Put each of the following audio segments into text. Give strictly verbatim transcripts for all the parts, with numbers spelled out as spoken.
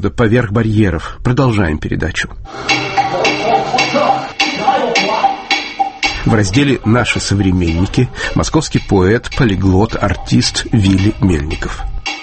свобода поверх барьеров. Продолжаем передачу. В разделе «Наши современники» московский поэт, полиглот, артист Вилли Мельников.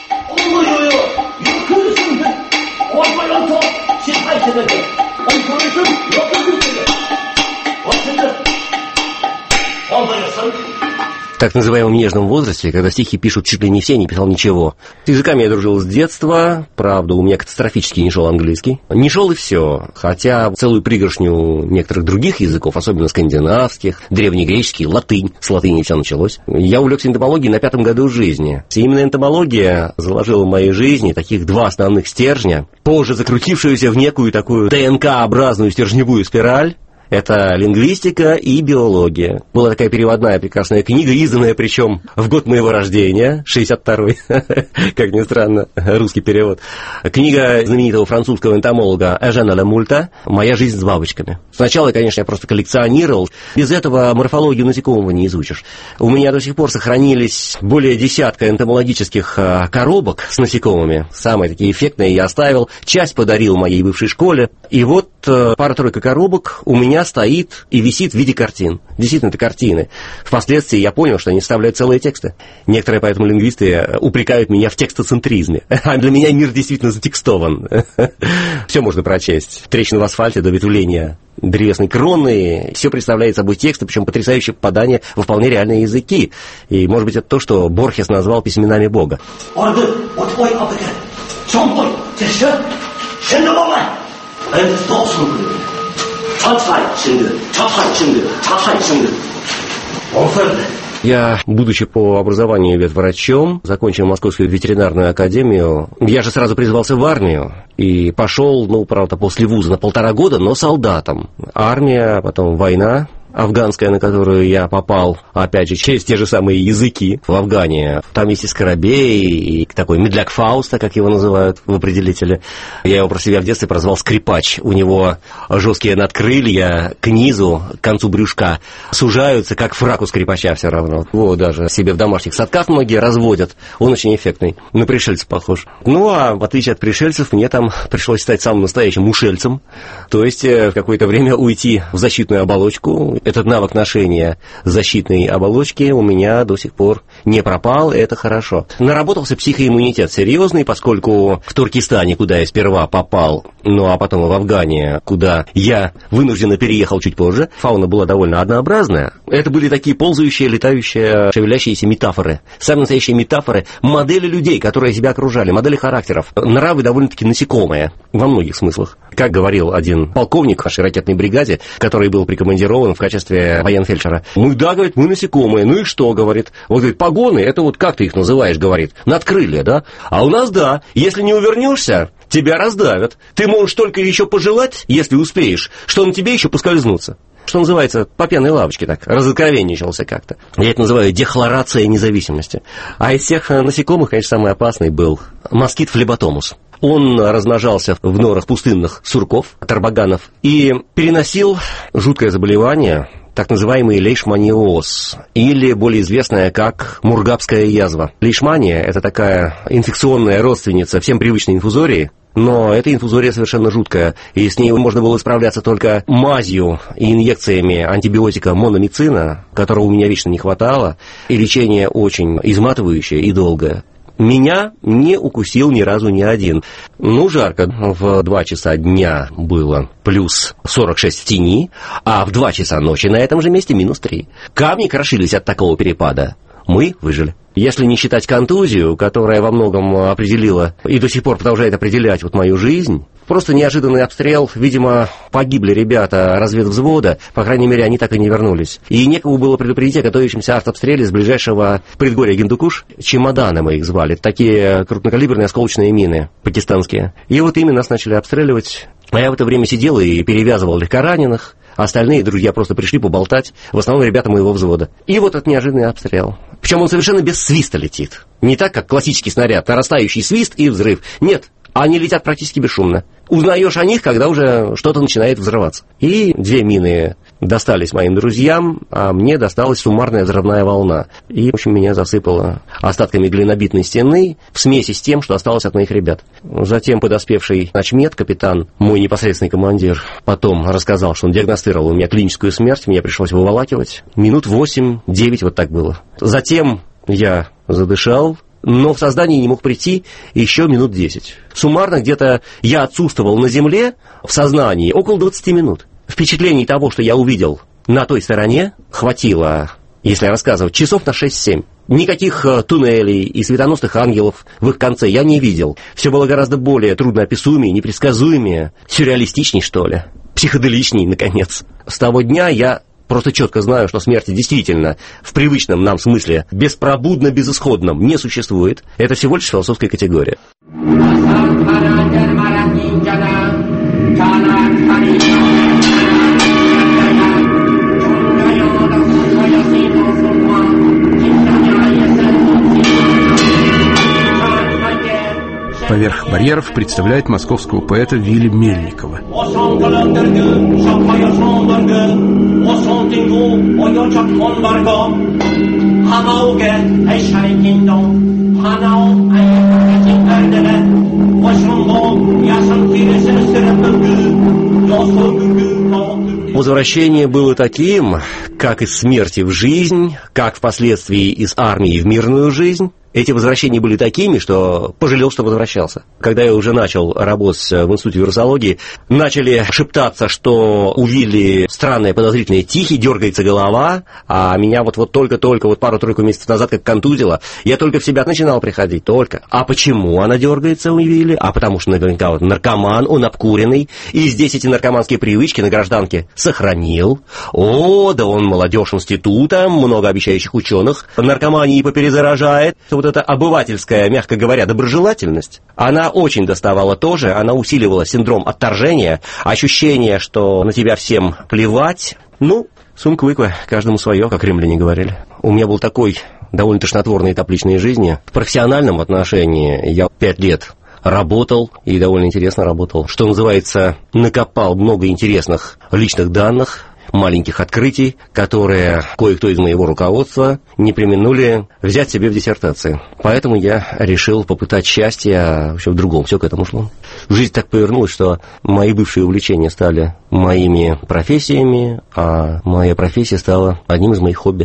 В так называемом нежном возрасте, когда стихи пишут чуть ли не все, не писал ничего. С языками я дружил с детства, правда, у меня катастрофически не шел английский. Не шел и все, хотя целую пригоршню некоторых других языков, особенно скандинавских, древнегреческий, латынь, с латыни все началось. Я увлекся энтомологией на пятом году жизни. И именно энтомология заложила в моей жизни таких два основных стержня, позже закрутившуюся в некую такую ДНК-образную стержневую спираль. Это лингвистика и биология. Была такая переводная прекрасная книга, изданная причем в год моего рождения, шестьдесят второй, как ни странно, русский перевод. Книга знаменитого французского энтомолога Эжена Лемульта «Моя жизнь с бабочками». Сначала, конечно, я просто коллекционировал. Без этого морфологию насекомого не изучишь. У меня до сих пор сохранились более десятка энтомологических коробок с насекомыми. Самые такие эффектные я оставил. Часть подарил моей бывшей школе. И вот пара-тройка коробок у меня стоит и висит в виде картин. Действительно, это картины. Впоследствии я понял, что они составляют целые тексты. Некоторые поэтому лингвисты упрекают меня в текстоцентризме. А для меня мир действительно затекстован. Все можно прочесть. Трещины в асфальте до ветвления древесной кроны. Все представляет собой тексты, причем потрясающее попадание во вполне реальные языки. И, может быть, это то, что Борхес назвал письменами Бога. Я, будучи по образованию ветврачом, закончил Московскую ветеринарную академию, я же сразу призвался в армию и пошел, ну, правда, после вуза на полтора года, но солдатом. Армия, потом война афганская, на которую я попал, опять же, через те же самые языки в Афгане. Там есть и скоробей, и такой медляк Фауста, как его называют в определителе. Я его про себя в детстве прозвал скрипач. У него жесткие надкрылья к низу, к концу брюшка сужаются, как фрак у скрипача все равно. Его даже себе в домашних садках многие разводят. Он очень эффектный. На пришельца похож. Ну, а в отличие от пришельцев, мне там пришлось стать самым настоящим ушельцем. То есть в какое-то время уйти в защитную оболочку. Этот навык ношения защитной оболочки у меня до сих пор не пропал, это хорошо. Наработался психоиммунитет серьезный, поскольку в Туркестане, куда я сперва попал, ну а потом в Афгане, куда я вынужденно переехал чуть позже, фауна была довольно однообразная. Это были такие ползающие, летающие, шевелящиеся метафоры. Самые настоящие метафоры, модели людей, которые себя окружали, модели характеров. Нравы довольно-таки насекомые во многих смыслах. Как говорил один полковник в нашей ракетной бригаде, который был прикомандирован в качестве военфельдшера. Ну да, говорит, мы насекомые. Ну и что, говорит? Вот, говорит, погоны, это вот как ты их называешь, говорит, надкрылья, да? А у нас, да, если не увернешься, тебя раздавят. Ты можешь только еще пожелать, если успеешь, что на тебе еще поскользнуться. Что называется, по пьяной лавочке так, разоткровенничался как-то. Я это называю дехлорация независимости. А из всех насекомых, конечно, самый опасный был москит флеботомус. Он размножался в норах пустынных сурков, тарбаганов, и переносил жуткое заболевание, так называемый лейшманиоз, или более известная как мургабская язва. Лейшмания – это такая инфекционная родственница всем привычной инфузории, но эта инфузория совершенно жуткая, и с ней можно было справляться только мазью и инъекциями антибиотика мономицина, которого у меня вечно не хватало, и лечение очень изматывающее и долгое. Меня не укусил ни разу ни один. Ну, жарко. В два часа дня было плюс сорок шесть в тени, а в два часа ночи на этом же месте минус три. Камни крошились от такого перепада. Мы выжили. Если не считать контузию, которая во многом определила и до сих пор продолжает определять вот мою жизнь, просто неожиданный обстрел, видимо, погибли ребята разведвзвода, по крайней мере, они так и не вернулись. И некому было предупредить о готовящемся артобстреле с ближайшего предгорья Гиндукуш. Чемоданы мы их звали, такие крупнокалиберные осколочные мины пакистанские. И вот ими нас начали обстреливать. А я в это время сидел и перевязывал легкораненых. А остальные друзья просто пришли поболтать, в основном ребята моего взвода. И вот этот неожиданный обстрел. Причем он совершенно без свиста летит. Не так, как классический снаряд, нарастающий свист и взрыв. Нет, они летят практически бесшумно. Узнаешь о них, когда уже что-то начинает взрываться. И две мины достались моим друзьям, а мне досталась суммарная взрывная волна. И, в общем, меня засыпало остатками глинобитной стены в смеси с тем, что осталось от моих ребят. Затем подоспевший начмед, капитан, мой непосредственный командир, потом рассказал, что он диагностировал у меня клиническую смерть, меня пришлось выволакивать. Минут восемь-девять вот так было. Затем я задышал, но в сознание не мог прийти еще минут десять. Суммарно где-то я отсутствовал на земле в сознании около двадцати минут. Впечатлений того, что я увидел на той стороне, хватило, если рассказывать, часов на шесть-семь. Никаких туннелей и светоносных ангелов в их конце я не видел. Все было гораздо более трудноописуемее, непредсказуемее, сюрреалистичней, что ли, психоделичней, наконец. С того дня я просто четко знаю, что смерти действительно в привычном нам смысле беспробудно-безысходном не существует. Это всего лишь философская категория. Поверх барьеров представляет московского поэта Вилли Мельникова. Возвращение было таким, как из смерти в жизнь, как впоследствии из армии в мирную жизнь. Эти возвращения были такими, что пожалел, что возвращался. Когда я уже начал работать в институте вирусологии, начали шептаться, что у Вилли странная, подозрительная тихий, дергается голова, а меня вот, вот только-только, вот пару-тройку месяцев назад как контузило, я только в себя начинал приходить, только. А почему она дергается у Вилли? А потому что наверняка вот наркоман, он обкуренный, и здесь эти наркоманские привычки на гражданке сохранил. О, да он молодежь института, много обещающих ученых, наркомании поперезаражает. Вот эта обывательская, мягко говоря, доброжелательность, она очень доставала тоже, она усиливала синдром отторжения, ощущение, что на тебя всем плевать. Ну, сумка-выква, каждому свое, как римляне говорили. У меня был такой довольно тошнотворный этап личной жизни. В профессиональном отношении я пять лет работал, и довольно интересно работал. Что называется, накопал много интересных личных данных, маленьких открытий, которые кое-кто из моего руководства не преминули взять себе в диссертации. Поэтому я решил попытать счастье вообще в другом. Все к этому шло. Жизнь так повернулась, что мои бывшие увлечения стали моими профессиями, а моя профессия стала одним из моих хобби.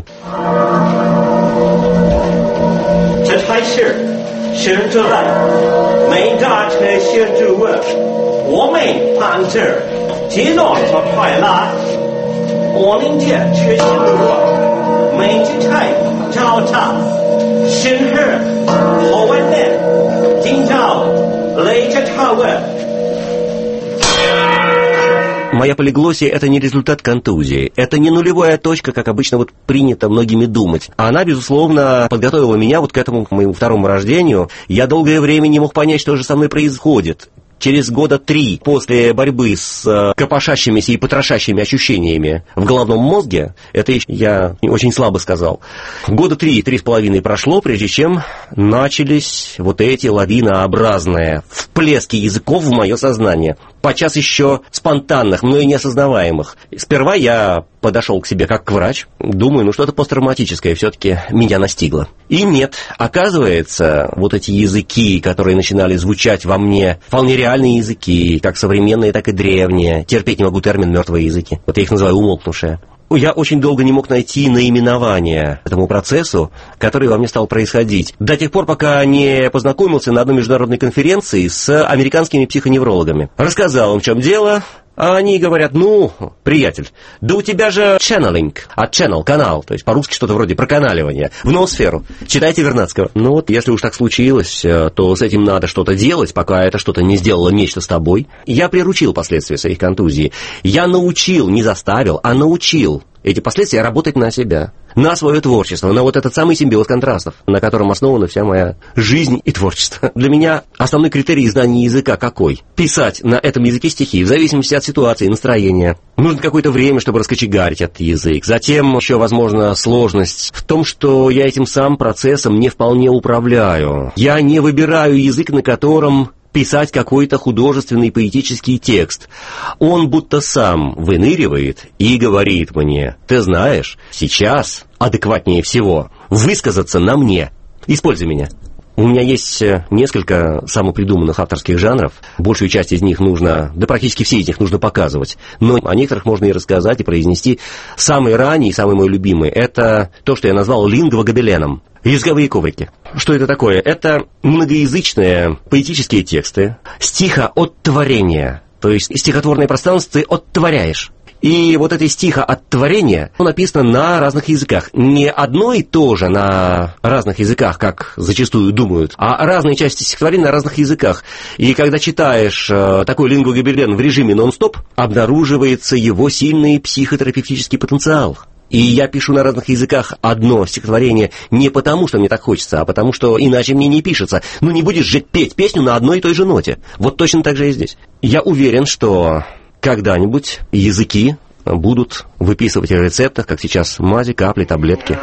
Моя полиглосия – это не результат контузии, это не нулевая точка, как обычно вот принято многими думать. Она, безусловно, подготовила меня вот к этому, к моему второму рождению. Я долгое время не мог понять, что же со мной происходит. Через года три после борьбы с э, копошащимися и потрошащими ощущениями в головном мозге, это я очень слабо сказал, года три, три с половиной прошло, прежде чем начались вот эти лавинообразные всплески языков в мое сознание. Подчас еще спонтанных, но и неосознаваемых. Сперва я подошел к себе как к врач, думаю, ну что-то посттравматическое все-таки меня настигло. И нет, оказывается, вот эти языки, которые начинали звучать во мне, вполне реальные языки, как современные, так и древние. Терпеть не могу термин «мертвые языки». Вот я их называю умолкнувшие. Я очень долго не мог найти наименование этому процессу, который во мне стал происходить. До тех пор, пока не познакомился на одной международной конференции с американскими психоневрологами. Рассказал им, в чем дело. А они говорят, ну, приятель, да у тебя же channeling, а channel, канал, то есть по-русски что-то вроде проканаливания, в ноосферу. Читайте Вернадского. Ну вот, если уж так случилось, то с этим надо что-то делать, пока это что-то не сделало нечто с тобой. Я приручил последствия своих контузий. Я научил, не заставил, а научил эти последствия работать на себя, на свое творчество, на вот этот самый симбиоз контрастов, на котором основана вся моя жизнь и творчество. Для меня основной критерий знания языка какой? Писать на этом языке стихи, в зависимости от ситуации, настроения. Нужно какое-то время, чтобы раскочегарить этот язык. Затем еще, возможно, сложность в том, что я этим самым процессом не вполне управляю. Я не выбираю язык, на котором писать какой-то художественный поэтический текст. Он будто сам выныривает и говорит мне: ты знаешь, сейчас адекватнее всего высказаться на мне. Используй меня. У меня есть несколько самопридуманных авторских жанров. Большую часть из них нужно, да практически все из них нужно показывать. Но о некоторых можно и рассказать, и произнести. Самый ранний, самый мой любимый — это то, что я назвал лингвогобеленом. Языковые коврики. Что это такое? Это многоязычные поэтические тексты, стихооттворения. То есть стихотворное пространство ты оттворяешь. И вот это стихооттворение написано на разных языках. Не одно и то же на разных языках, как зачастую думают, а разные части стихотворения на разных языках. И когда читаешь э, такой лингвогобелен в режиме нон-стоп, обнаруживается его сильный психотерапевтический потенциал. И я пишу на разных языках одно стихотворение не потому, что мне так хочется, а потому, что иначе мне не пишется. Ну, не будешь же петь песню на одной и той же ноте. Вот точно так же и здесь. Я уверен, что когда-нибудь языки будут выписывать в рецептах, как сейчас, мази, капли, таблетки.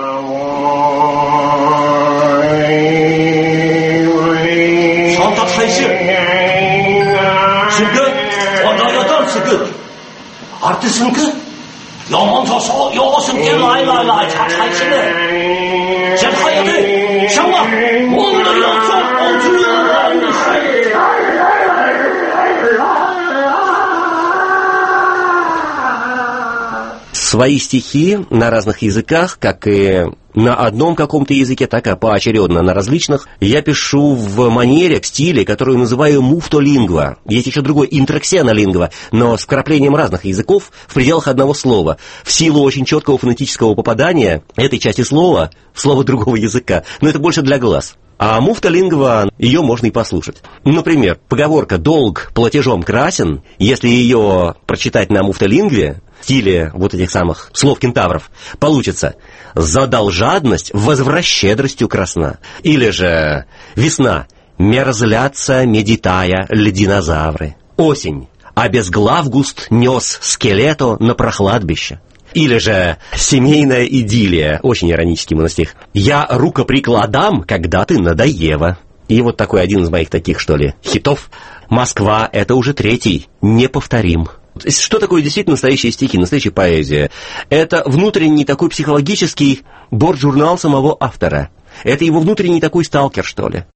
Свои стихи на разных языках, как и на одном каком-то языке, так и поочередно на различных, я пишу в манере, в стиле, которую называю муфтолингва. Есть еще другой интраксенолингва, но с вкраплением разных языков в пределах одного слова. В силу очень четкого фонетического попадания этой части слова в слово другого языка. Но это больше для глаз. А муфтолингва, ее можно и послушать. Например, поговорка «долг платежом красен», если ее прочитать на муфтолингве, в стиле вот этих самых слов-кентавров, получится: «задал жадность, возвращедростью красна». Или же «весна, мерзлятся, медитая, лединозавры». «Осень, а безглавгуст нес скелето на прохладбище». Или же «семейная идиллия», очень иронический монастырь. «Я рукоприкладам, когда ты надоева». И вот такой один из моих таких, что ли, хитов. «Москва» — это уже третий, неповторим. Что такое действительно настоящие стихи, настоящая поэзия? Это внутренний такой психологический борт-журнал самого автора. Это его внутренний такой сталкер, что ли.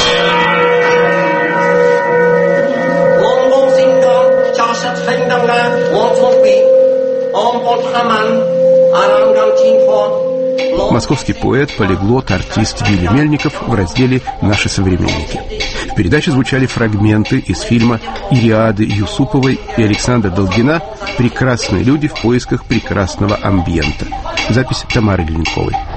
Московский поэт, полиглот, артист Вилли Мельников в разделе «Наши современники». В передаче звучали фрагменты из фильма Ириады Юсуповой и Александра Долгина «Прекрасные люди в поисках прекрасного амбиента». Запись Тамары Глинковой.